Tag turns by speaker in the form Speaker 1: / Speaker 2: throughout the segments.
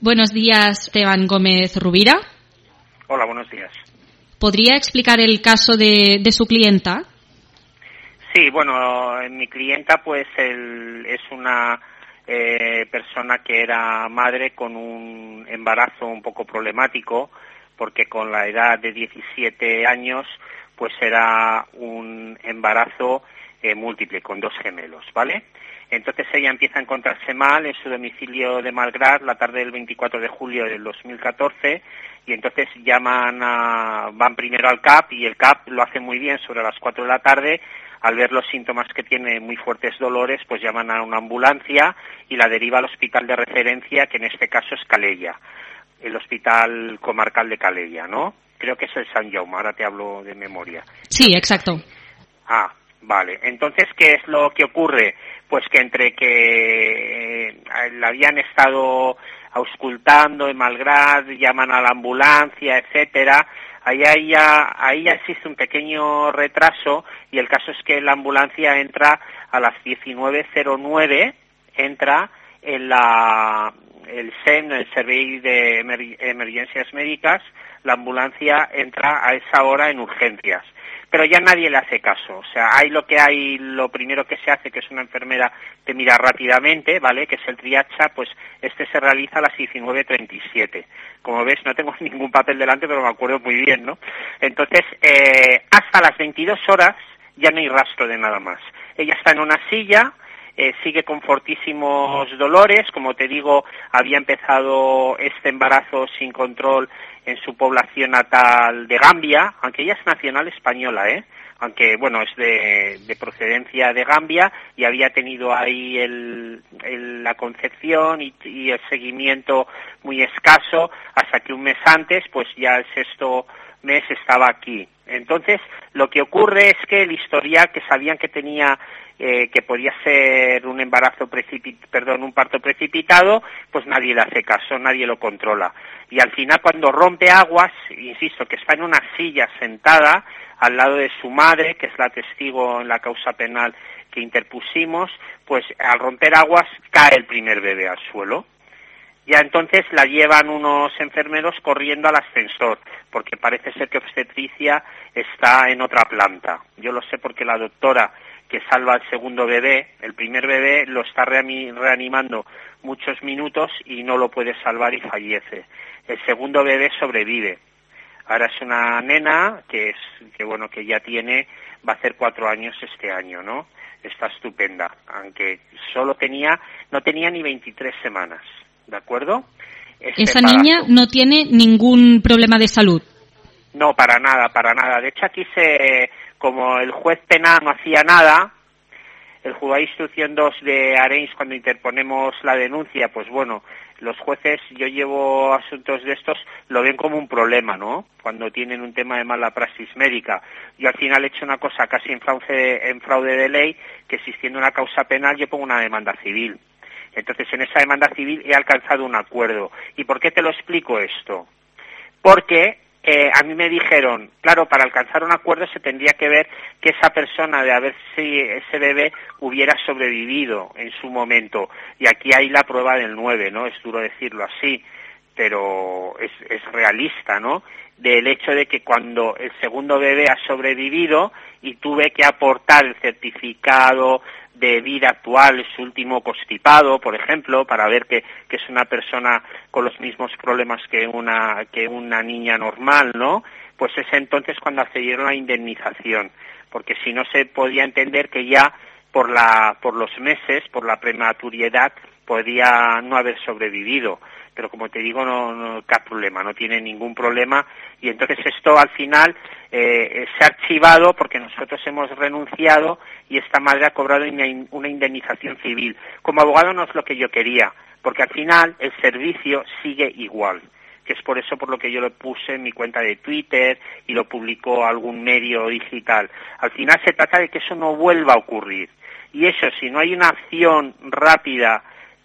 Speaker 1: Buenos días, Esteban Gómez Rubira.
Speaker 2: Hola, buenos días.
Speaker 1: ¿Podría explicar el caso de su clienta?
Speaker 2: Sí, bueno, mi clienta pues es una persona que era madre con un embarazo un poco problemático, porque con la edad de 17 años pues era un embarazo múltiple, con 2 gemelos, ¿vale? Entonces ella empieza a encontrarse mal en su domicilio de Malgrat la tarde del 24 de julio del 2014 y entonces van primero al CAP y el CAP lo hace muy bien sobre las 4 de la tarde. Al ver los síntomas que tiene, muy fuertes dolores, pues llaman a una ambulancia y la deriva al hospital de referencia, que en este caso es Calella, el hospital comarcal de Calella, ¿no? Creo que es el Sant Jaume, ahora te hablo de memoria.
Speaker 1: Sí, exacto.
Speaker 2: Vale. Entonces, ¿qué es lo que ocurre? Pues que entre que la habían estado auscultando en Malgrat, llaman a la ambulancia, etcétera, ahí ya existe un pequeño retraso y el caso es que la ambulancia entra a las 19:09, entra en el SEM, el Servei de Emergencias Médicas, la ambulancia entra a esa hora en urgencias. Pero ya nadie le hace caso, o sea, lo primero que se hace, que es una enfermera te mira rápidamente, ¿vale?, que es el triacha, pues este se realiza a las 19:37. Como ves, no tengo ningún papel delante, pero me acuerdo muy bien, ¿no? Entonces, hasta las 22 horas ya no hay rastro de nada más. Ella está en una silla, sigue con fortísimos dolores, como te digo, había empezado este embarazo sin control en su población natal de Gambia, aunque ella es nacional española, aunque bueno, es de procedencia de Gambia y había tenido ahí la concepción y el seguimiento muy escaso hasta que un mes antes, pues ya el 6º mes estaba aquí. Entonces, lo que ocurre es que el historial que sabían que tenía que podía ser un un parto precipitado, pues nadie le hace caso, nadie lo controla. Y al final cuando rompe aguas, insisto, que está en una silla sentada al lado de su madre, que es la testigo en la causa penal que interpusimos, pues al romper aguas cae el primer bebé al suelo. Ya entonces la llevan unos enfermeros corriendo al ascensor, porque parece ser que obstetricia está en otra planta. Yo lo sé porque la doctora que salva al segundo bebé, el primer bebé lo está reanimando muchos minutos y no lo puede salvar y fallece. El segundo bebé sobrevive. Ahora es una nena que ya va a hacer 4 años este año, ¿no? Está estupenda, aunque no tenía ni 23 semanas. ¿De acuerdo?
Speaker 1: Esa niña no tiene ningún problema de salud.
Speaker 2: No, para nada. De hecho, aquí como el juez penal no hacía nada, el juzgado de instrucción 2 de Arenys, cuando interponemos la denuncia, pues bueno, los jueces, yo llevo asuntos de estos, lo ven como un problema, ¿no? Cuando tienen un tema de mala praxis médica. Yo al final he hecho una cosa casi en fraude de ley, que existiendo una causa penal yo pongo una demanda civil. Entonces, en esa demanda civil he alcanzado un acuerdo. ¿Y por qué te lo explico esto? Porque a mí me dijeron, claro, para alcanzar un acuerdo se tendría que ver que esa persona, de a ver si ese bebé hubiera sobrevivido en su momento. Y aquí hay la prueba del 9, ¿no? Es duro decirlo así, pero es realista, ¿no? Del hecho de que cuando el segundo bebé ha sobrevivido y tuve que aportar el certificado de vida actual, su último constipado, por ejemplo, para ver que es una persona con los mismos problemas que una niña normal, ¿no? Pues es entonces cuando accedieron a la indemnización, porque si no se podía entender que ya por los meses, por la prematuridad, podía no haber sobrevivido. Pero como te digo, no problema, no tiene ningún problema, y entonces esto al final se ha archivado porque nosotros hemos renunciado y esta madre ha cobrado una indemnización civil. Como abogado no es lo que yo quería, porque al final el servicio sigue igual, que es por eso por lo que yo lo puse en mi cuenta de Twitter y lo publicó algún medio digital. Al final se trata de que eso no vuelva a ocurrir, y eso, si no hay una acción rápida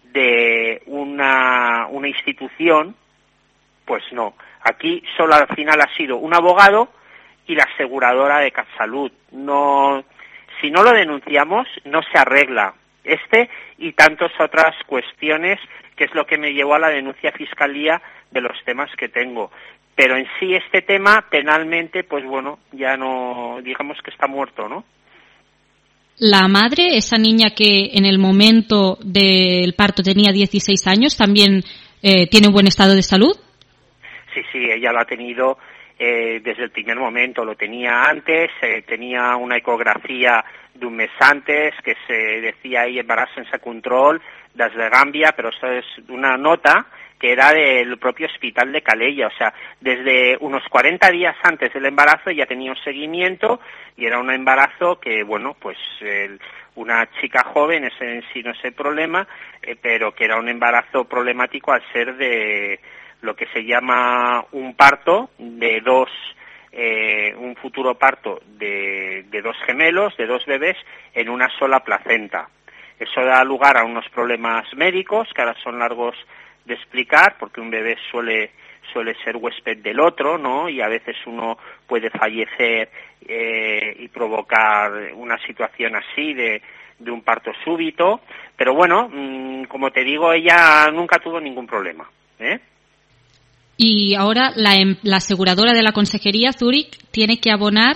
Speaker 2: de una institución, pues no. Aquí solo al final ha sido un abogado y la aseguradora de CatSalut. No, si no lo denunciamos, no se arregla y tantas otras cuestiones que es lo que me llevó a la denuncia a Fiscalía de los temas que tengo. Pero en sí este tema, penalmente, pues bueno, ya no, digamos que está muerto, ¿no?
Speaker 1: La madre, esa niña que en el momento del parto tenía 16 años, ¿también tiene un buen estado de salud?
Speaker 2: Sí, ella lo ha tenido desde el primer momento, lo tenía antes, tenía una ecografía de un mes antes, que se decía ahí embarazo sense control, desde Gambia, pero esto es una nota que era del propio hospital de Calella, o sea, desde unos 40 días antes del embarazo ya tenía un seguimiento y era un embarazo que, bueno, pues una chica joven, ese en sí no es el problema, pero que era un embarazo problemático al ser de lo que se llama un parto de un futuro parto de dos gemelos, de dos bebés, en una sola placenta. Eso da lugar a unos problemas médicos que ahora son largos de explicar, porque un bebé suele ser huésped del otro, ¿no? Y a veces uno puede fallecer y provocar una situación así de un parto súbito. Pero bueno, como te digo, ella nunca tuvo ningún problema, ¿eh?
Speaker 1: Y ahora la aseguradora de la Consejería, Zurich, tiene que abonar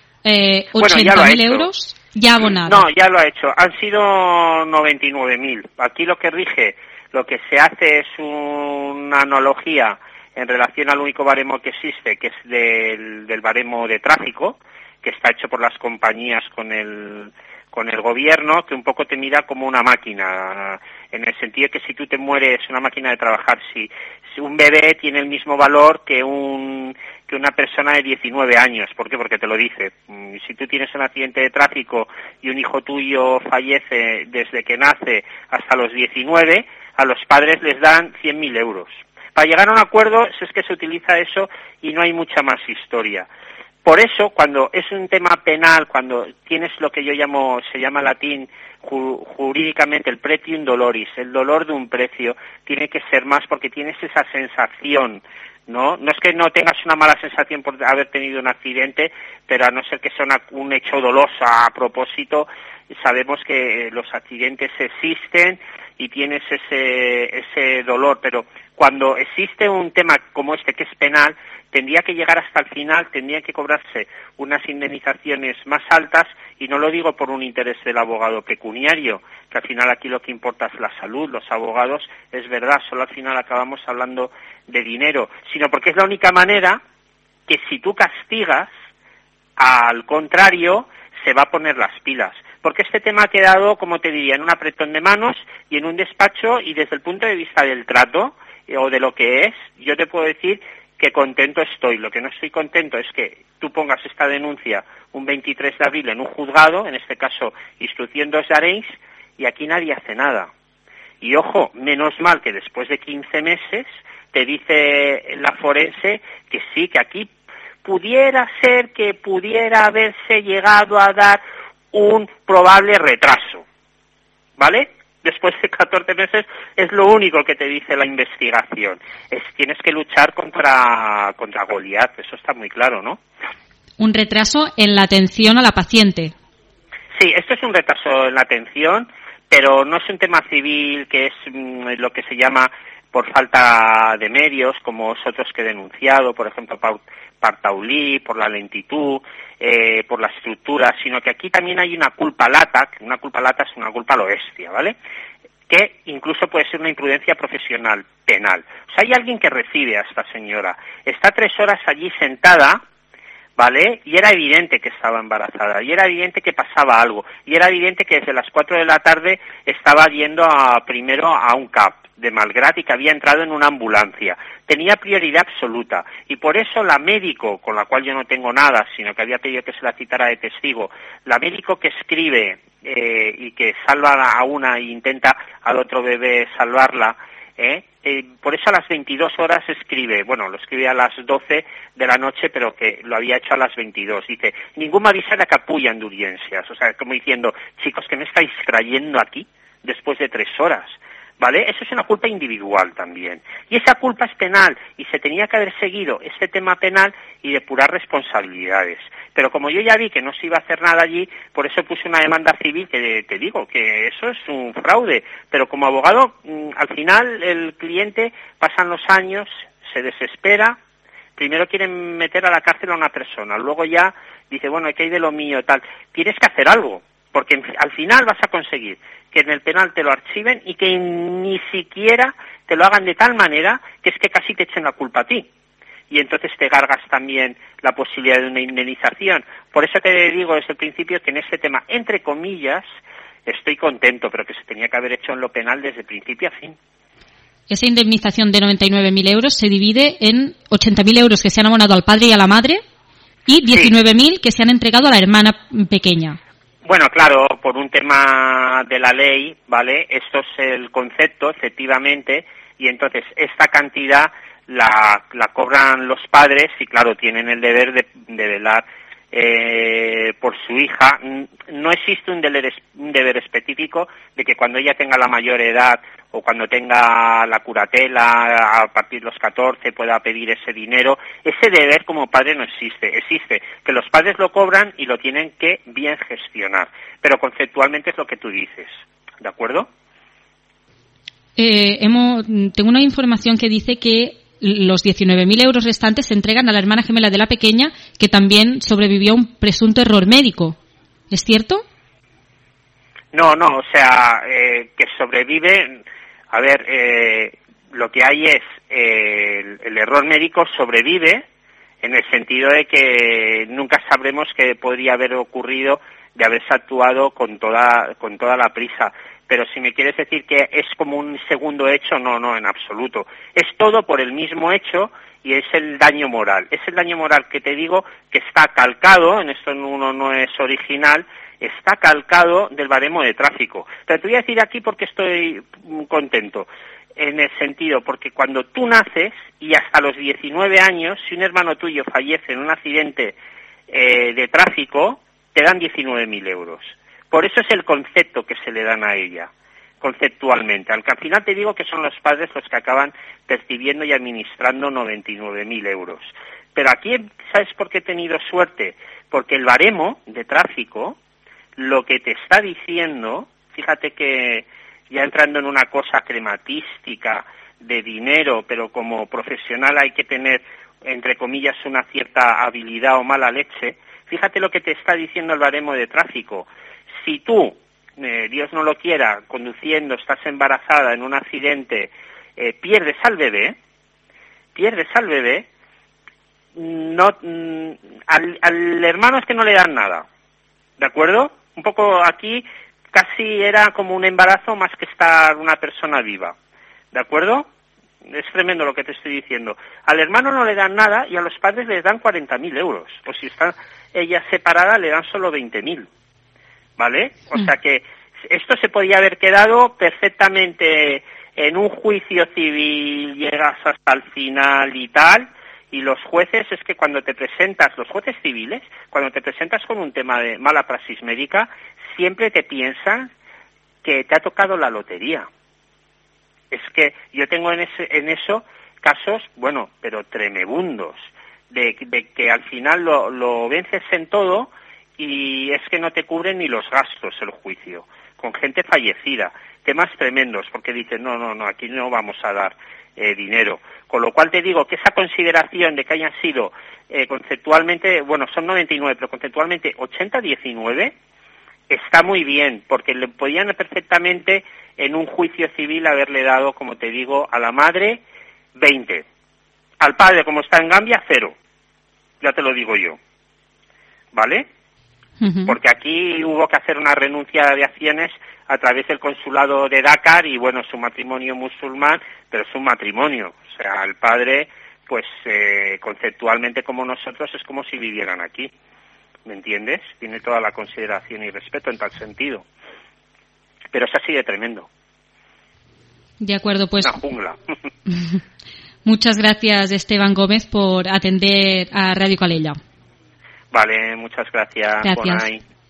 Speaker 1: 80.000 euros. Ya ha abonado.
Speaker 2: No, ya lo ha hecho. Han sido 99.000. Aquí lo que rige, lo que se hace es una analogía en relación al único baremo que existe, que es del baremo de tráfico, que está hecho por las compañías con el gobierno, que un poco te mira como una máquina, en el sentido que si tú te mueres, una máquina de trabajar, si un bebé tiene el mismo valor que una persona de 19 años. ¿Por qué? Porque te lo dice. Si tú tienes un accidente de tráfico y un hijo tuyo fallece desde que nace hasta los 19, a los padres les dan 100.000 euros. Para llegar a un acuerdo es que se utiliza eso y no hay mucha más historia. Por eso, cuando es un tema penal, cuando tienes lo que yo llamo, se llama latín jurídicamente el pretium doloris, el dolor de un precio, tiene que ser más porque tienes esa sensación, ¿no? No es que no tengas una mala sensación por haber tenido un accidente, pero a no ser que sea un hecho doloso a propósito, sabemos que los accidentes existen y tienes ese dolor, pero cuando existe un tema como este que es penal, tendría que llegar hasta el final, tendrían que cobrarse unas indemnizaciones más altas, y no lo digo por un interés del abogado pecuniario, que al final aquí lo que importa es la salud, los abogados, es verdad, solo al final acabamos hablando de dinero, sino porque es la única manera que si tú castigas, al contrario, se va a poner las pilas. Porque este tema ha quedado, como te diría, en un apretón de manos y en un despacho, y desde el punto de vista del trato, o de lo que es, yo te puedo decir que contento estoy. Lo que no estoy contento es que tú pongas esta denuncia un 23 de abril en un juzgado, en este caso Instrucción 2 de Arenys, y aquí nadie hace nada. Y ojo, menos mal que después de 15 meses te dice la forense que sí, que aquí pudiera ser que pudiera haberse llegado a dar un probable retraso, ¿vale? Después de 14 meses es lo único que te dice la investigación. Tienes que luchar contra Goliat, eso está muy claro, ¿no?
Speaker 1: Un retraso en la atención a la paciente.
Speaker 2: Sí, esto es un retraso en la atención, pero no es un tema civil que es lo que se llama por falta de medios, como otros que he denunciado, por ejemplo, Partaulí, por la lentitud, por la estructura, sino que aquí también hay una culpa lata, que una culpa lata es una culpa a lo bestia, ¿vale? Que incluso puede ser una imprudencia profesional, penal. O sea, hay alguien que recibe a esta señora, está 3 horas allí sentada, ¿vale? Y era evidente que estaba embarazada, y era evidente que pasaba algo, y era evidente que desde las 4 de la tarde estaba yendo primero a un CAP de Malgrat y que había entrado en una ambulancia. Tenía prioridad absoluta, y por eso la médico, con la cual yo no tengo nada, sino que había pedido que se la citara de testigo, la médico que escribe y que salva a una e intenta al otro bebé salvarla, por eso a las 22 horas escribe, bueno, lo escribe a las 12 de la noche, pero que lo había hecho a las 22. Dice, ningún me avisa de capullan de urgencias. O sea, como diciendo, chicos, ¿qué me estáis trayendo aquí después de 3 horas? ¿Vale? Eso es una culpa individual también. Y esa culpa es penal y se tenía que haber seguido este tema penal y depurar responsabilidades. Pero como yo ya vi que no se iba a hacer nada allí, por eso puse una demanda civil, que te digo que eso es un fraude. Pero como abogado, al final el cliente, pasan los años, se desespera, primero quieren meter a la cárcel a una persona, luego ya dice, bueno, ¿qué hay de lo mío? Tal. Tienes que hacer algo, porque al final vas a conseguir que en el penal te lo archiven y que ni siquiera te lo hagan de tal manera que es que casi te echen la culpa a ti. Y entonces te cargas también la posibilidad de una indemnización. Por eso te digo desde el principio que en este tema, entre comillas, estoy contento, pero que se tenía que haber hecho en lo penal desde principio a fin.
Speaker 1: Esa indemnización de 99.000 euros se divide en 80.000 euros que se han abonado al padre y a la madre y 19.000 que se han entregado a la hermana pequeña.
Speaker 2: Bueno, claro, por un tema de la ley, ¿vale? Esto es el concepto, efectivamente, y entonces esta cantidad la cobran los padres y, claro, tienen el deber de velar por su hija. No existe un deber específico de que cuando ella tenga la mayor edad o cuando tenga la curatela a partir de los 14 pueda pedir ese dinero. Ese deber como padre no existe. Existe que los padres lo cobran y lo tienen que bien gestionar. Pero conceptualmente es lo que tú dices. ¿De acuerdo?
Speaker 1: Tengo una información que dice que los 19.000 euros restantes se entregan a la hermana gemela de la pequeña, que también sobrevivió a un presunto error médico. ¿Es cierto?
Speaker 2: No, o sea, que sobrevive. A ver, lo que hay es el error médico sobrevive en el sentido de que nunca sabremos qué podría haber ocurrido de haberse actuado con toda la prisa. Pero si me quieres decir que es como un segundo hecho, no, en absoluto. Es todo por el mismo hecho y es el daño moral. Es el daño moral que te digo que está calcado, en esto uno no es original, está calcado del baremo de tráfico. Pero te voy a decir aquí porque estoy contento. En el sentido, porque cuando tú naces y hasta los 19 años, si un hermano tuyo fallece en un accidente de tráfico, te dan 19.000 euros. Por eso es el concepto que se le dan a ella, conceptualmente. Al final te digo que son los padres los que acaban percibiendo y administrando 99.000 euros. Pero aquí, ¿sabes por qué he tenido suerte? Porque el baremo de tráfico, lo que te está diciendo, fíjate que ya entrando en una cosa crematística de dinero, pero como profesional hay que tener, entre comillas, una cierta habilidad o mala leche, fíjate lo que te está diciendo el baremo de tráfico. Si tú, Dios no lo quiera, conduciendo, estás embarazada en un accidente, pierdes al bebé, no, al hermano es que no le dan nada, ¿de acuerdo? Un poco aquí casi era como un embarazo más que estar una persona viva, ¿de acuerdo? Es tremendo lo que te estoy diciendo. Al hermano no le dan nada y a los padres les dan 40.000 euros, o si está ella separada le dan solo 20.000. ¿Vale? O sea que esto se podía haber quedado perfectamente en un juicio civil, llegas hasta el final y tal, y los jueces es que cuando te presentas, los jueces civiles, cuando te presentas con un tema de mala praxis médica, siempre te piensan que te ha tocado la lotería. Es que yo tengo en eso casos, bueno, pero tremebundos, de que al final lo vences en todo y es que no te cubren ni los gastos el juicio, con gente fallecida, temas tremendos, porque dicen, no, aquí no vamos a dar dinero. Con lo cual te digo que esa consideración de que hayan sido conceptualmente, bueno, son 99, pero conceptualmente 80-19, está muy bien, porque le podían perfectamente en un juicio civil haberle dado, como te digo, a la madre 20, al padre, como está en Gambia, 0, ya te lo digo yo, ¿vale? Porque aquí hubo que hacer una renuncia de acciones a través del consulado de Dakar y bueno, su matrimonio musulmán, pero es un matrimonio, o sea, el padre, pues conceptualmente como nosotros es como si vivieran aquí, ¿me entiendes? Tiene toda la consideración y respeto en tal sentido, pero es así de tremendo.
Speaker 1: De acuerdo, pues.
Speaker 2: Una jungla.
Speaker 1: Muchas gracias, Esteban Gómez, por atender a Radio Calella.
Speaker 2: Vale, muchas gracias.
Speaker 1: Gracias.